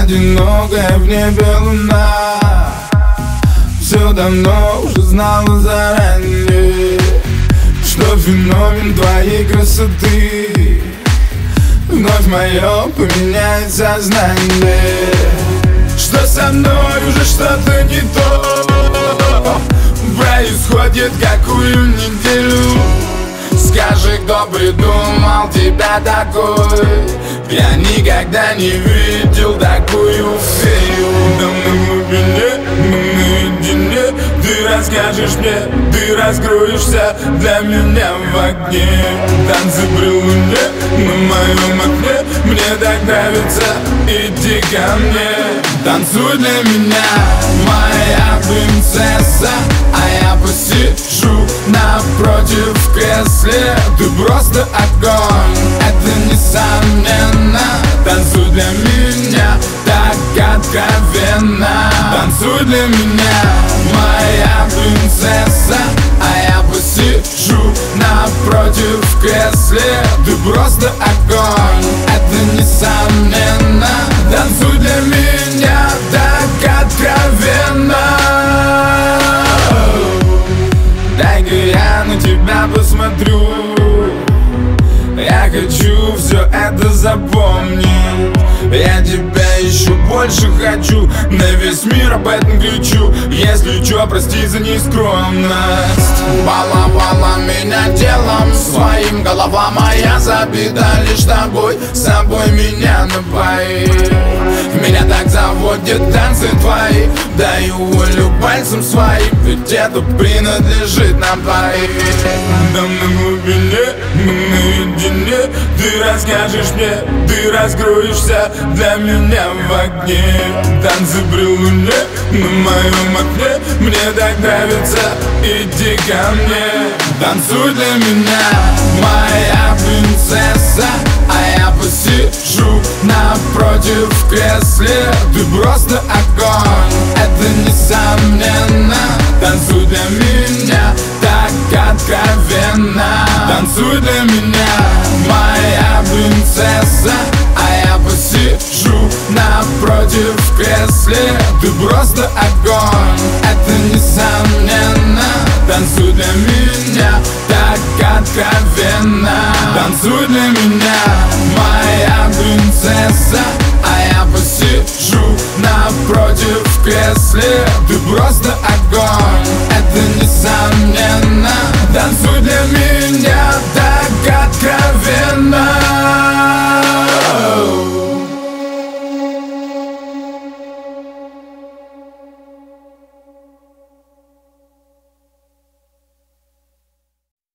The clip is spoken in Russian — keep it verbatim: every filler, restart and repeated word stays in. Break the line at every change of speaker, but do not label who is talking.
одинокая в небе луна все давно уже знала заранее, что феномен твоей красоты вновь мое поменяет сознание, что со мной уже что-то не то происходит какую неделю. Скажи, кто придумал тебя такой? Я никогда не видел такую фею. Да на глубине, мы наедине, ты расскажешь мне, ты раскроешься для меня в огне. Танцы при луне на моем окне, мне так нравится, иди ко мне. Танцуй для меня, моя принцесса, а я посижу напротив в кресле. Ты просто огонь, это несомненно. Танцуй для меня так откровенно. Танцуй для меня, моя принцесса, а я посижу напротив в кресле. Ты просто огонь, это несомненно. Танцуй для меня так откровенно. Дай-ка я на тебя посмотрю, я хочу все это запомнить. Я тебя еще больше хочу, на весь мир об этом кричу. Если чё, прости за нескромность. Баловала меня делом своим, голова моя забита лишь тобой. С собой меня напои, меня так заводят танцы твои. Даю волю пальцем своим, ведь это принадлежит нам двоим. Там на глубине, мы наедине, ты расскажешь мне, ты раскроешься для меня в огне. Танцы при луне на моем окне, мне так нравится, иди ко мне. Танцуй для меня, моя принцесса, а я посижу напротив в кресле. Ты просто огонь, это несомненно. Танцуй для меня так откровенно. Танцуй для меня, моя принцесса, а я посижу напротив в кресле. Ты просто огонь, это несомненно. Танцуй для меня так откровенно. Танцуй для меня, моя принцесса, а я посижу напротив в кресле. Ты просто огонь, это несомненно. Танцуй для меня так